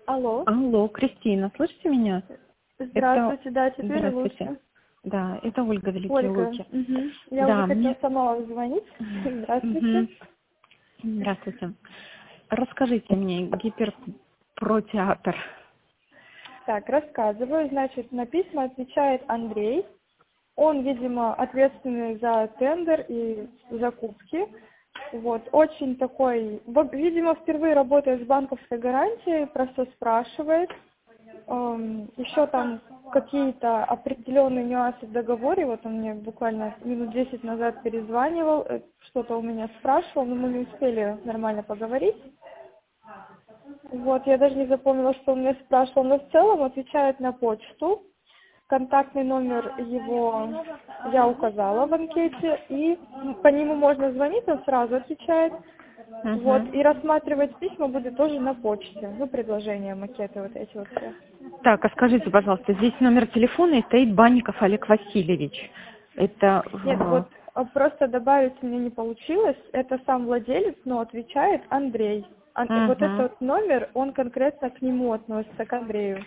Алло. Алло, Кристина, слышите меня? Здравствуйте, да, теперь Здравствуйте. лучше. Да, это Ольга Великие Ольга. Луки. Я Да, уже хотела сама вам звонить. Здравствуйте. Здравствуйте. Расскажите мне гиперпротеатр. Так, рассказываю. Значит, на письма отвечает Андрей. Он, видимо, ответственный за тендер и закупки. Вот, очень такой, видимо, впервые работает с банковской гарантией, просто спрашивает. Еще там какие-то определенные нюансы в договоре. Вот он мне буквально минут 10 назад перезванивал, что-то у меня спрашивал, но мы не успели нормально поговорить. Вот, я даже не запомнила, что он меня спрашивал, но в целом отвечает на почту. Контактный номер его я указала в анкете, и по нему можно звонить, он сразу отвечает. Вот, и рассматривать письма будет тоже на почте. Ну, предложения, макеты, вот эти вот все. Так, а скажите, пожалуйста, здесь номер телефона и стоит Банников Олег Васильевич. Это... Нет, вот просто добавить мне не получилось. Это сам владелец, но отвечает Андрей. Вот этот номер, он конкретно к нему относится, к Андрею.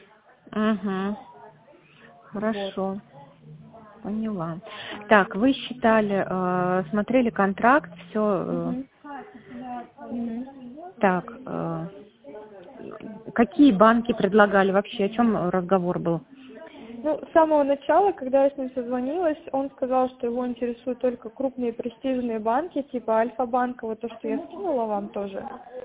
Хорошо. Вот. Поняла. Так, вы считали, смотрели контракт, все. Так, какие банки предлагали вообще? О чем разговор был? Ну, с самого начала, когда я с ним созвонилась, он сказал, что его интересуют только крупные престижные банки, типа Альфа-банка, вот то, что я скинула вам тоже.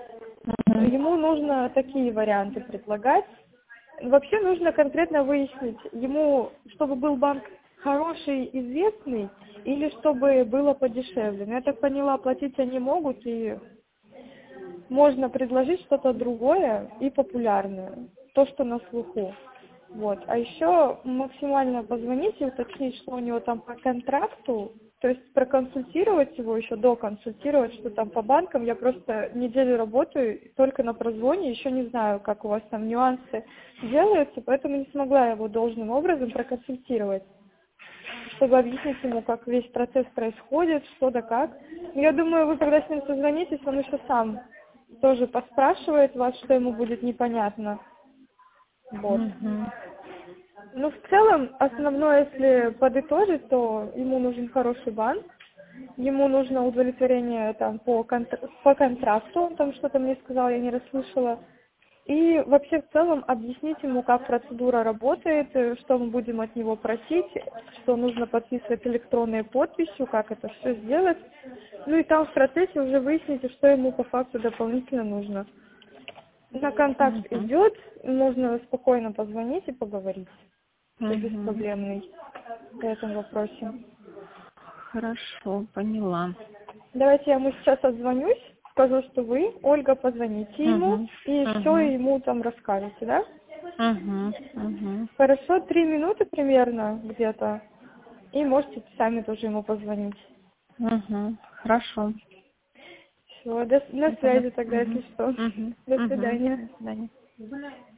Ему нужно такие варианты предлагать. Вообще нужно конкретно выяснить, ему, чтобы был банк хороший, известный, или чтобы было подешевле. Но я так поняла, платить они могут, и можно предложить что-то другое и популярное, то, что на слуху. Вот. А еще максимально позвонить и уточнить, что у него там по контракту, то есть проконсультировать его, еще доконсультировать, что там по банкам. Я просто неделю работаю только на прозвоне, еще не знаю, как у вас там нюансы делаются, поэтому не смогла его должным образом проконсультировать, чтобы объяснить ему, как весь процесс происходит, что да как. Я думаю, вы когда с ним созвонитесь, он еще сам тоже поспрашивает вас, что ему будет непонятно. Вот. Ну, в целом, основное, если подытожить, то ему нужен хороший банк, ему нужно удовлетворение там по контракту, он там что-то мне сказал, я не расслышала. И вообще в целом объяснить ему, как процедура работает, что мы будем от него просить, что нужно подписывать электронной подписью, как это все сделать. Ну и там в процессе уже выясните, что ему по факту дополнительно нужно. На контакт идет, можно спокойно позвонить и поговорить. Все беспроблемный в этом вопросе. Хорошо, поняла. Давайте я ему сейчас отзвонюсь, скажу, что вы, Ольга, позвоните ему и все ему там расскажете, да? Хорошо, 3 минуты примерно где-то, и можете сами тоже ему позвонить. Хорошо. Все, на связи тогда, если что. До свидания. До свидания.